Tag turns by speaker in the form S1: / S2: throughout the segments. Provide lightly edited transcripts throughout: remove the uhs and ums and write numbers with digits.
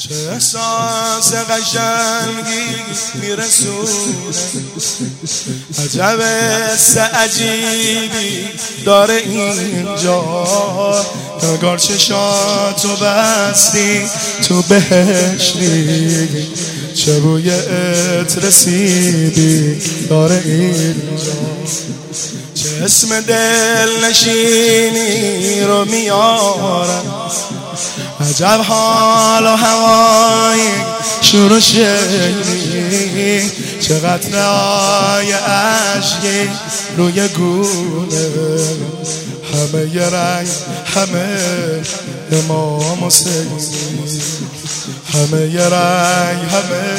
S1: چه احساس قشنگی میرسونه، عجب حس عجیبی داره اینجا. انگار چشاتو بستی تو بهشتی، چه بوی عطر سیبی داره اینجا. چه اسم دل نشینی رو میارم، عجب حال و هوای شور شیری، چه قطره‌های اشکی روی گونه. همه ی رنگ همه امام حسینی، همه ی رنگ همه.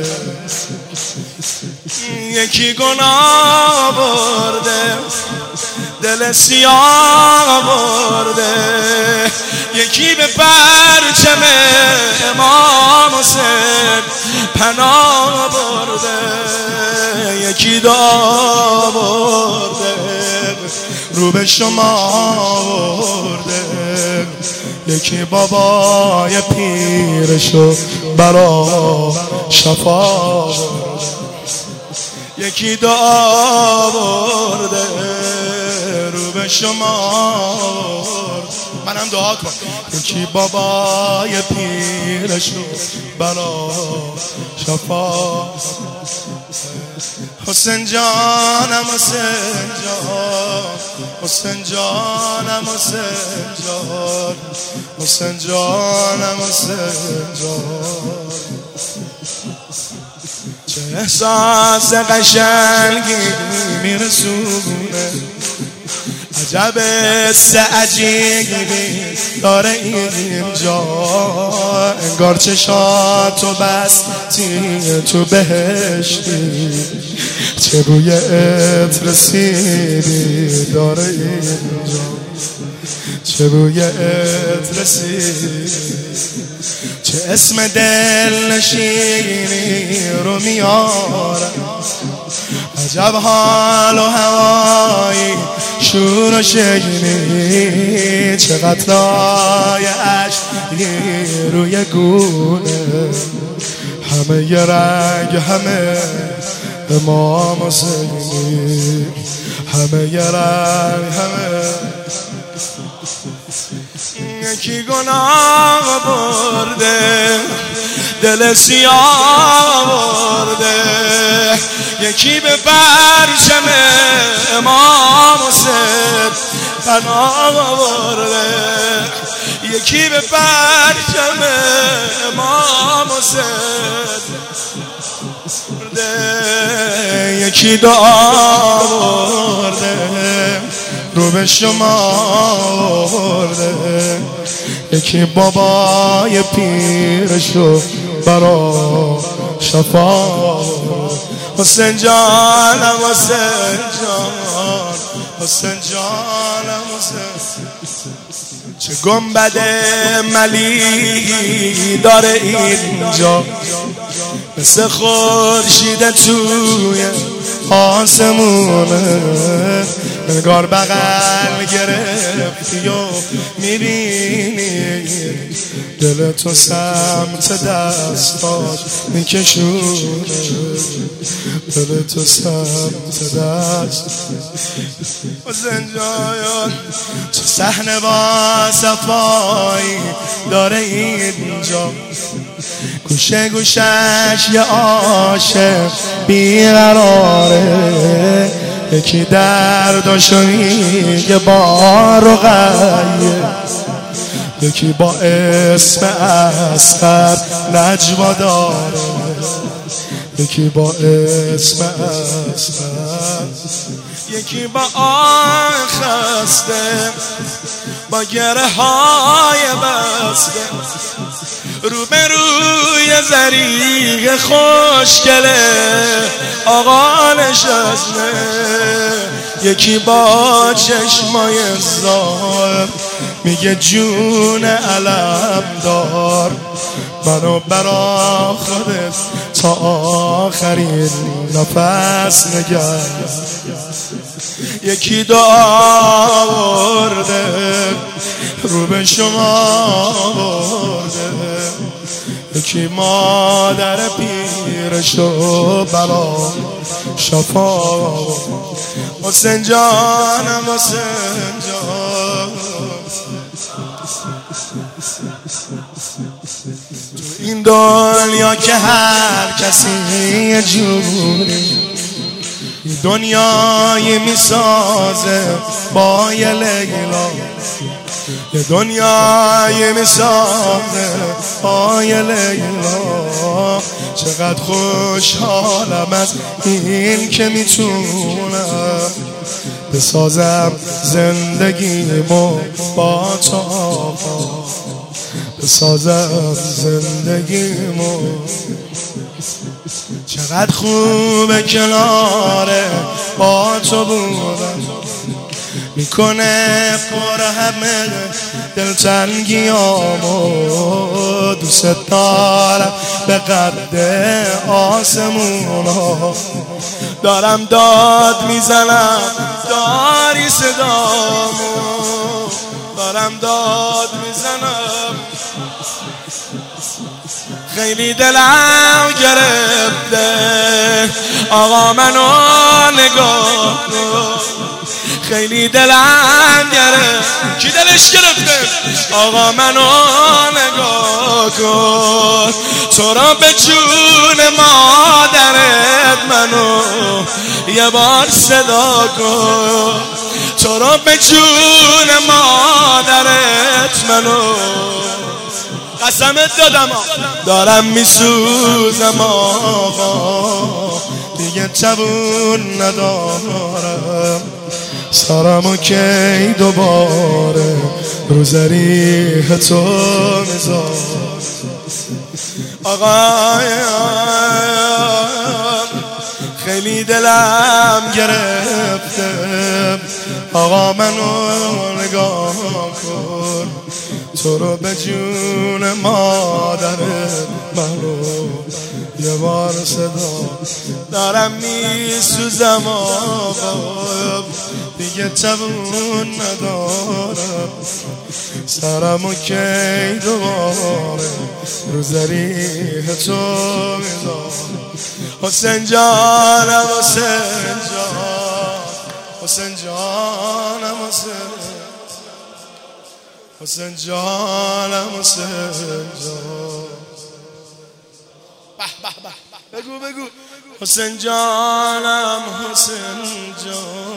S1: یکی گناه برده دل سیاه برده، یکی به پرچم امام حسین پناه برده، یکی دعا برده رو به شما برده، یکی بابای پیرشو برا شفا برده، یکی دعا برده رو به شما برده. منم دعا کن. یکی بابای پیرشو برا شفا. حسین جانم حسین جان، حسین جانم حسین جان، حسین جانم حسین جان. چه احساس قشنگی میرسونه، عجب حس عجیبی داره اینجا. انگار چشاتو بستی تو بهشتی، چه بوی عطر سیبی داره اینجا، چه بوی عطر سیبی. چه اسم دل نشینی رو میارم، عجب حال و هوایی شور و شیرینی، چه قطره‌های اشکی روی گونه. همه ی رنگ همه امام حسینی، همه ی رنگ همه. یکی گناه برده دل سیاه برده، یکی به پرچم امام حسین پناه برده، یکی به پرچم امام حسین برده، یکی دعا برده رو به شما برده، یکی بابای پیرشو برا شفا. حسین جانم حسین جان، حسین جانم حسین. چه گنبد ملی داره اینجا، مثل خورشید توی آسمونه. انگار بغل گرفتی و میبینی دل تو سمت دستات میکشونه، دل تو سمت دست. حسین جان چه صحنه با صفایی داره اینجا، گوشه گوشش یه عاشق بیقراره، یکی درداشو میگه با رقیه، یکی با اسم اصغر نجوا داره، یکی با اسم اصغر، یکی با آه خسته با گره های بسته، روبروی زریق خوشگله آقا نشسته، یکی با چشمای زار میگه جون علم دار، منو برا خودت تا آخرین نفس نگه. یکی دعا برده رو به شما برده، یکی مادر پیرشو برا شفا. حسین جانم حسین جان، تو این دنیا که هر کسی یه جوری دنیایی میسازه با یه لیلا، یه دنیایی میسازه با یه لیلا. چقدر خوشحالم از این که میتونم بسازم زندگیمو با تو آقا، بسازم زندگیمو. چقدر خوبه کناره با تو بودم، میکنه پر همه دلتنگیامو. دوست دارم به قد آسمونا، دارم داد میزنم داری صدامو، دارم داد میزنم. خیلی دلم گرفته آقا منو نگاه کن، خیلی دلم گرفت. کی دلش گرفته؟ آقا منو نگاه کن، تو را به جون مادرت منو یه بار صدا کن، تو را به جون مادرت منو. قسمت دادم دارم میسوزم آقا، دیگه توان ندارم سرمو کی دوباره رو ذریح تو میذارم. آقا خیلی دلم گرفته آقا منو نگاه کن، تو رو به جون مادرت منو یه بار صدا. دارم میسوزم آقا، دیگه توان ندارم سرمو کی دوباره رو ذریح تو میذارم. حسین جانم حسین جان، حسین جانم حسین جانم حسین جان. بگو حسین جانم حسین جان.